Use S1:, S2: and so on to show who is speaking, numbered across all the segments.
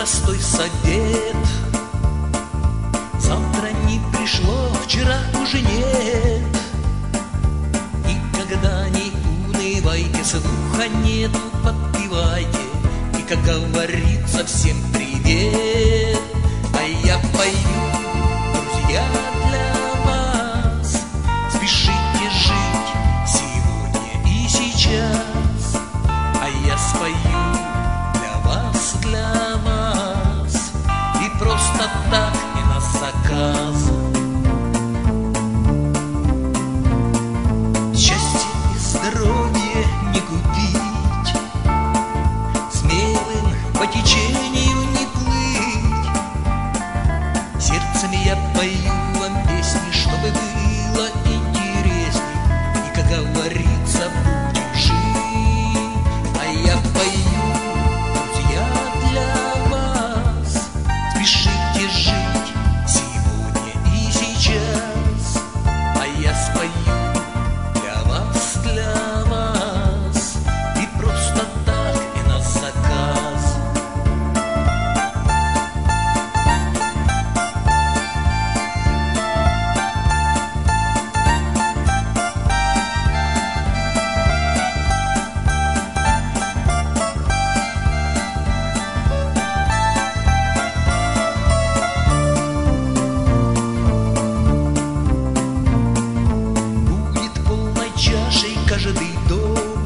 S1: простой совет. Завтра не пришло, вчера уже нет. Никогда не унывайте, слуха нету, подпевайте. И, как говорится, всем привет. А я пою, друзья, для вас. Спешите жить сегодня и сейчас. А я спою для вас. И просто так, и на заказ. Счастье и здоровье не купить, смелым по течению не плыть. Сердцем я пою вам песни, чтобы было интересней. И, как говорится, будем жить. А я пою, друзья, для вас. Спешите жить сегодня и сейчас. А я спою для вас. И просто так, и на заказ. Будет полной чашей каждый дом.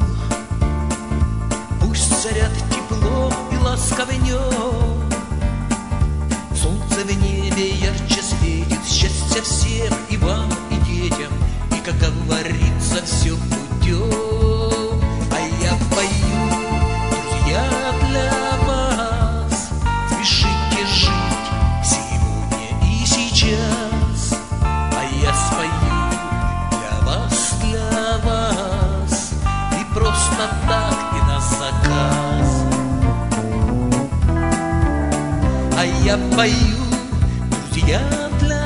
S1: Пусть царят тепло и ласка в нем. Солнце в небе ярче светит, счастье всем, и вам, и детям. И, как говорится, все путем. А я пою, друзья, для вас. Спешите жить сегодня и сейчас. А я спою для вас. И просто так, и на заказ. А я пою, друзья, для